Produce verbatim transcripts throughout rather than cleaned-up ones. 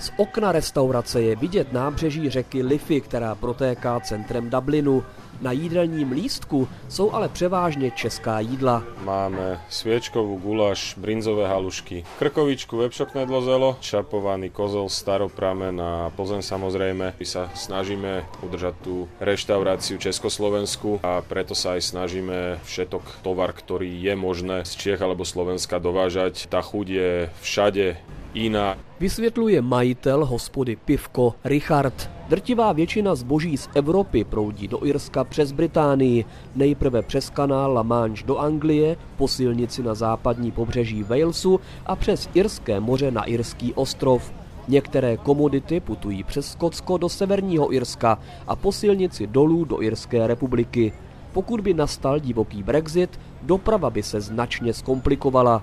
Z okna restaurace je vidět nábřeží řeky Liffey, která protéká centrem Dublinu. Na jídelním lístku jsou ale převážně česká jídla. Máme sviečkovú guláš, brinzové halušky, krkovičku, vepšoknedlo zelo, čapovaný kozel, staropramen a Plzeň samozrejme. My sa snažíme udržať tú reštauráciu československú a preto sa aj snažíme všetok tovar, ktorý je možné z Čiech alebo Slovenska dovážať. Tá chuť je všade iná. Vysvětluje majitel hospody Pivko Richard. Drtivá většina zboží z Evropy proudí do Irska přes Británii, nejprve přes kanál La Manche do Anglie, po silnici na západní pobřeží Walesu a přes Irské moře na Irský ostrov. Některé komodity putují přes Skotsko do severního Irska a po silnici dolů do Irské republiky. Pokud by nastal divoký Brexit, doprava by se značně zkomplikovala.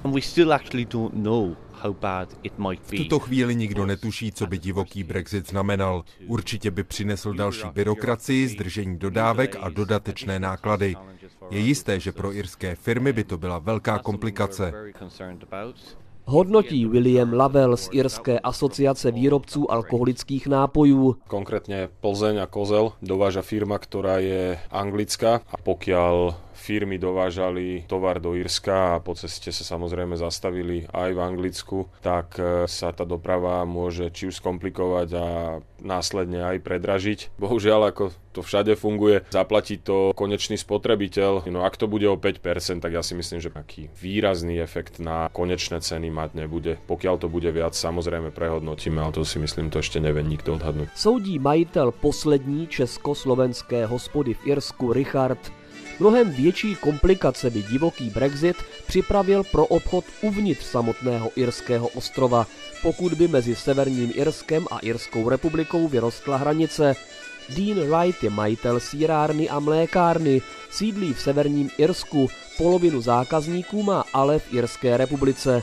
V tuto chvíli nikdo netuší, co by divoký Brexit znamenal. Určitě by přinesl další byrokracii, zdržení dodávek a dodatečné náklady. Je jisté, že pro irské firmy by to byla velká komplikace. Hodnotí William Lavelle z Irské asociace výrobců alkoholických nápojů. Konkrétne Plzeň a Kozel dováža firma, ktorá je anglická a pokiaľ firmy dovážali tovar do Írska a po ceste sa samozrejme zastavili aj v Anglicku, tak sa tá doprava môže či už skomplikovať a následne aj predražiť. Bohužiaľ, ako to všade funguje, zaplatí to konečný spotrebiteľ. No ak to bude o päť percent, tak ja si myslím, že taký výrazný efekt na konečné ceny mať nebude. Pokiaľ to bude viac, samozrejme prehodnotíme, ale to si myslím, to ešte nevie nikto odhadnúť. Soudí majitel poslední československé hospody v Irsku Richard. Mnohem větší komplikace by divoký Brexit připravil pro obchod uvnitř samotného Irského ostrova, pokud by mezi Severním Irskem a Irskou republikou vyrostla hranice. Dean Wright je majitel sýrárny a mlékárny, sídlí v Severním Irsku, polovinu zákazníků má ale v Irské republice.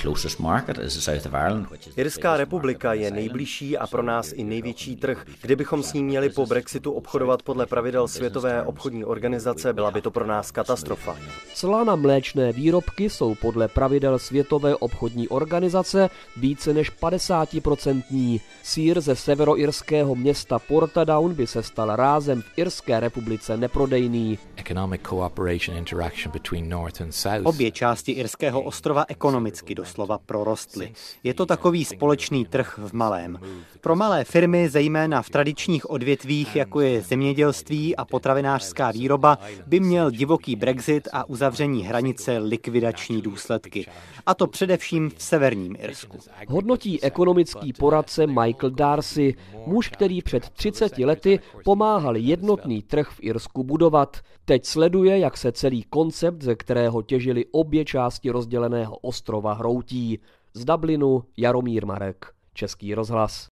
Irská republika je nejbližší a pro nás i největší trh. Kdybychom s ní měli po Brexitu obchodovat podle pravidel Světové obchodní organizace, byla by to pro nás katastrofa. Cla na mléčné výrobky jsou podle pravidel Světové obchodní organizace více než padesát procent. Sýr ze severoirského města Portadown by se stal rázem v Irské republice neprodejný. Obě části Irského ostrova ekonomicky doslova prorostly. Je to takový společný trh v malém. Pro malé firmy, zejména v tradičních odvětvích, jako je zemědělství a potravinářská výroba, by měl divoký Brexit a uzavření hranice likvidační důsledky. A to především v severním Irsku. Hodnotí ekonomický poradce Michael Darcy, muž, který před třiceti lety pomáhal jednotný trh v Irsku budovat. Teď sleduje, jak se celý koncept, ze kterého těžili obě části rozděleného ostrova, hroutí. Z Dublinu Jaromír Marek, Český rozhlas.